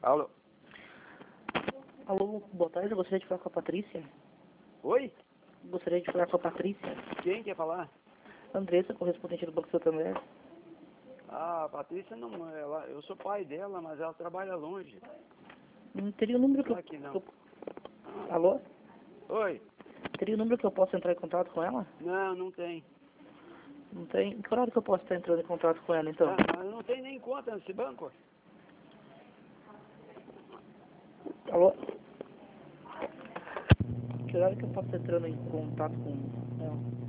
Alô? Alô, boa tarde, eu gostaria de falar com a Patrícia. Oi? Gostaria de falar com a Patrícia. Quem quer falar? Andressa, correspondente do Banco Santander. Ah, a Patrícia não, eu sou pai dela, mas ela trabalha longe. Teria o número que Não é aqui não. Alô? Oi? Teria o número que eu posso entrar em contato com ela? Não, não tem. Não tem? Em que horário que eu posso estar entrando em contato com ela, então? Mas não tem nem conta nesse banco. Alô? Que horário que eu posso estar entrando em contato com ela?